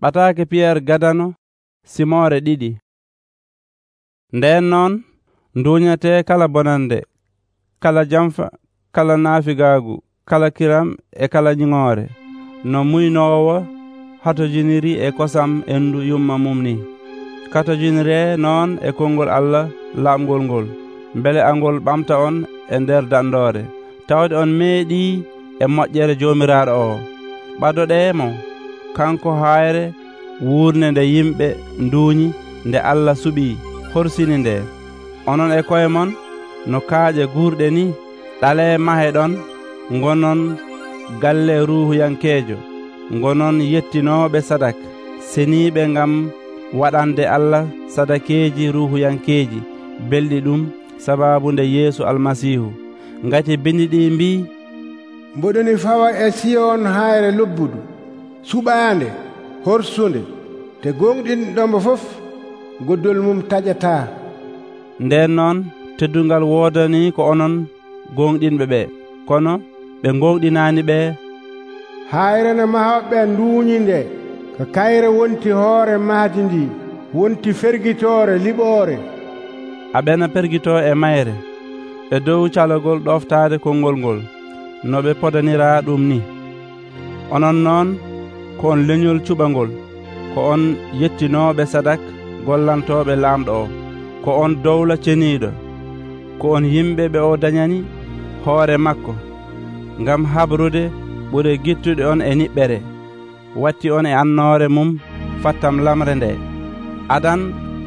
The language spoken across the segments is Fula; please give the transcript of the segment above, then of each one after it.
ɓataake Pierre gadano simore ɗiɗi. Nden noon nduñate kala bonande, kala jamfa, kala naafigaagu, kala kiram e kala ñiŋoore, no muynowo hatojiniri e kosam endu yumma mum ni. Katojinire noon e konngol Allah laamgol ngol, mbele angol ɓamta on e nder dandore, tawde on meeɗi e moƴƴere joomiraaɗo o. ɓadoɗemo kanko hayre wuurde nde yimɓe nduuñi nde Allah suɓi horsini nde. Onon e koye mon no kaaƴe guurɗe ni ɗale mahe ɗon, gonon galle ruhuyankeejo, gonon yettinoɓe sadak, seniɓe ngam waɗande Allah sadakeji ruhuyankeji belɗi ɗum sababu nde Yeesu almasihu. Ngati bindi ɗi mbi, mboɗoni fawa e Siyon hayre lobbudu, suɓaande, horsunde, te gonɗinɗomo fof goddol mum taƴata. Nden noon teddungal woodani ko onon gonɗinɓe ɓe, kono ɓe gonɗinani ɓe. Hayre no mahoɓe nduuñi nde, ko kayre wonti hoore mahdi ndi, wonti fergitore liɓoore. aɓena pergito e mayre e dow calogol ɗoftade konngol ngol, no ɓe podanira ɗum ni. Onon noon ko on leñol cuɓangol, ko on yettinoɓe sadak gollantoɓe laamɗo o, ko on dowla ceniiɗo, ko on yimɓe ɓe o dañani hoore makko, ngam habrude ɓure gittuɗe on e niɓɓere, watti on e annoore mum fattam lamre nde. Adan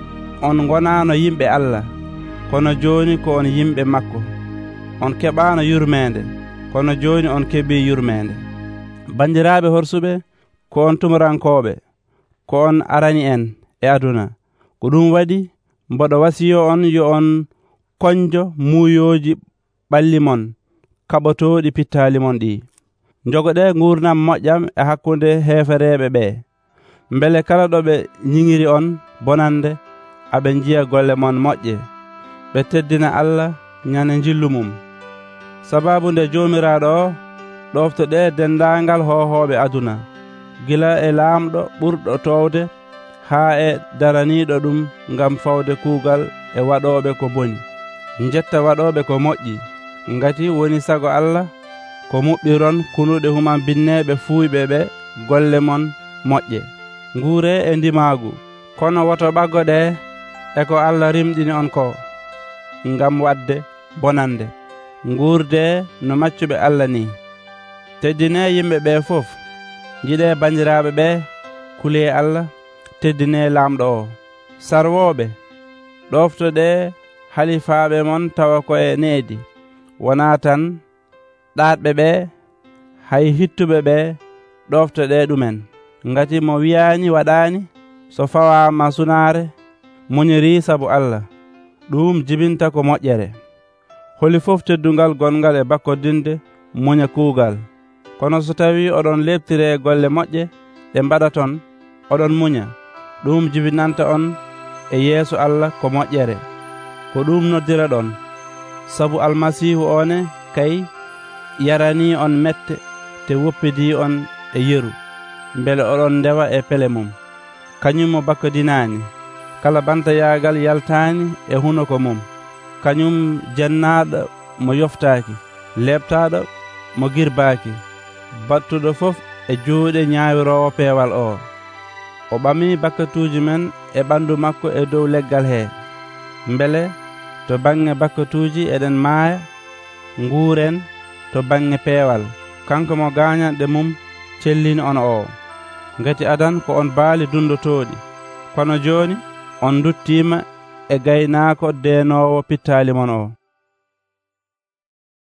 on gonano yimɓe Allah, kono joni ko on yimɓe makko. On keɓano yurmede, kono joni on keɓi yurmede. Bandiraɓe horsuɓe, ko on tumurankoɓe, ko on arani en e aduna. Ko ɗum waɗi mboɗo wasiyo on yo on konjo muuyoji ɓalli mon kaɓotoɗi pittali mon ɗi. Jogoɗe gurnam moƴƴam e hakkunde heefereɓe ɓe, mbele kala ɗo ɓe ñiŋiri on bonande aɓe jiya golle mon moƴƴe, ɓe teddina Allah ñane jillu mum. Sababu nde jomiraɗo o ɗoftoɗe dendagal hohoɓe aduna, gila e laamɗo ɓurɗo towde haa e daraniɗo ɗum ngam fawde kuugal e waɗoɓe ko boni. Jetta waɗoɓe ko moƴƴi, ngati woni sago Allah ko muɓɓiron kunuɗe human binneɓe fuuyɓe ɓe golle mon moƴƴe. Nguure e ndimagu, kono woto ɓaggoɗe e ko Allah rimɗini on ko, ngam wadde bonande. Nguurde no maccuɓe Allah ni. Teddine yimɓe ɓe fof, jiɗe bandiraɓe ɓe, kule Allah, teddine laamɗo o. Sarwoɓe, ɗoftoɗe halifaɓe mon tawa ko e needi, wona tan ɗaɗɓe ɓe, hay hittuɓe ɓe ɗoftoɗe ɗumen. Ngati mo wiyani waɗani, so fawama sunare muñiri sabu Allah, ɗum jibinta ko moƴƴere. Holi fof teddungal gongal e bakkodinde muña kuugal. Kono so tawi oɗon lebtire golle moƴƴe ɗe mbaɗaton, oɗon muña, ɗum jibinanta on e yeeso Allah ko moƴƴere. Ko ɗum noddira ɗon, sabu almasihu one kay yarani on mette te woppidi on e yeru, mbele oɗon ndewa e pele mum. Kañum mo bakkodinani, kala bantayagal yaltani e hunoko mum. Kañum jennaɗo mo yoftaki, lebtaɗo mo girbaki, battuɗo fof e juuɗe ñaawirowo peewal o. O ɓami bakkatuji men e ɓandu makko e dow leggal he, mbele to bange bakkatuji eɗen maaya, nguuren to bange peewal. Kanko mo gañanɗe mum cellini on o. Ngati adan ko on baali dundotoɗi, kono joni on duttima e gaynaako denowo pittali mon o.